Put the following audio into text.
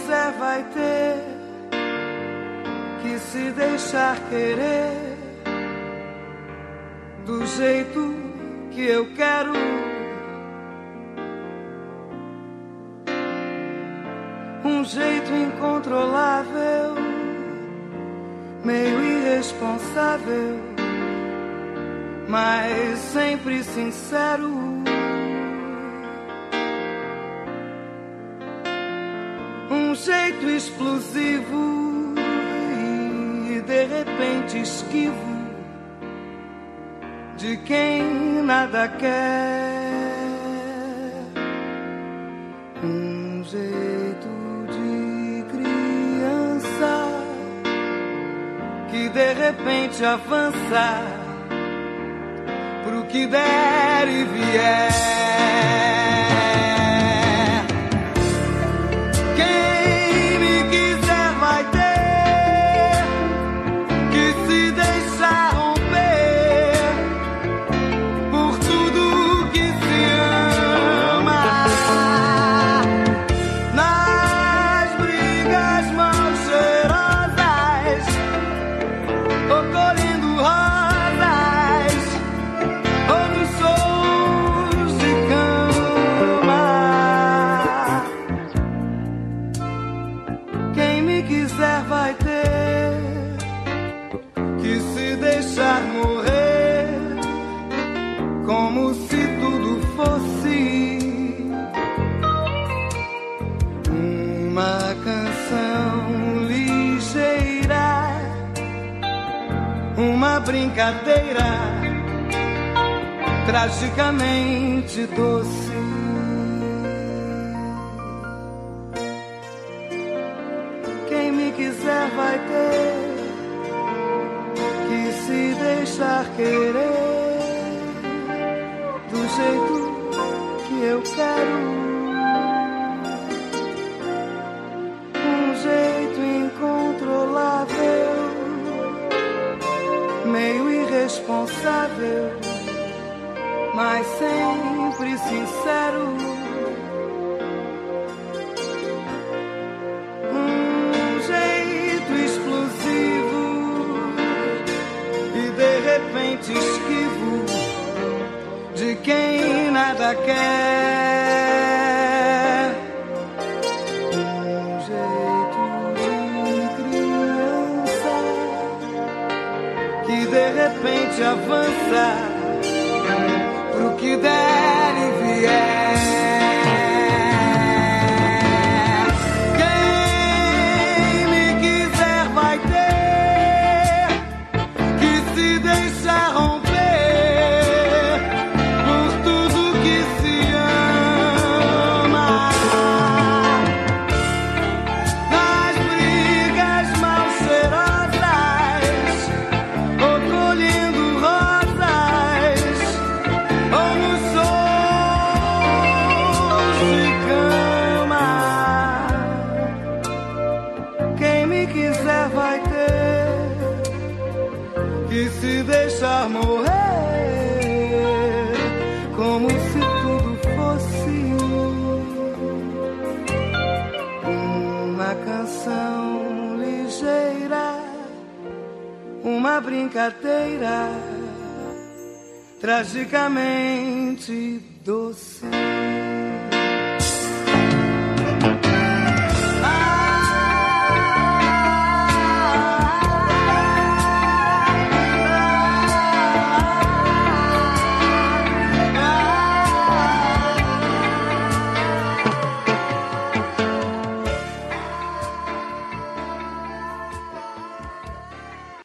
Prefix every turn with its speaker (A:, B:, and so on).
A: quiser vai ter que se deixar querer do jeito que eu quero. Um jeito incontrolável, meio irresponsável, mas sempre sincero. Um jeito explosivo e de repente esquivo de quem nada quer. Um jeito de criança que de repente avança pro que der e vier. Quem me quiser vai ter que se deixar romper por tudo que se ama. Nas brigas mal cheirosas, ou colhendo rosas, ou nos sons de cama. Quem me quiser vai ter que se deixar morrer, como se tudo fosse uma canção ligeira, uma brincadeira tragicamente doce. Quem me quiser vai ter que se deixar querer do jeito que eu quero. Um jeito incontrolável, meio irresponsável, mas sempre sincero. Um jeito explosivo e de repente esquivo de quem nada quer. Um jeito de criança que de repente avança pro que der e vier. Quem me quiser vai ter que se deixar romper por tudo que se ama. Nas brigas mal cheirosas, ou colhendo rosas, ou nos sons de cama. Quem me quiser vai ter que se deixar morrer, como se tudo fosse uma canção ligeira, uma brincadeira tragicamente doce.